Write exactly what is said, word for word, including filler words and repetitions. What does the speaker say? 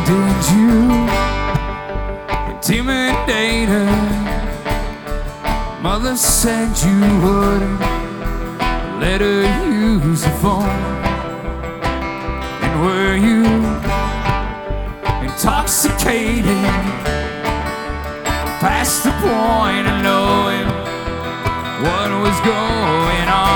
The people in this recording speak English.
did you intimidate her? Mother said you wouldn't let her use the phone. And were you intoxicated past the point of knowing what was going on?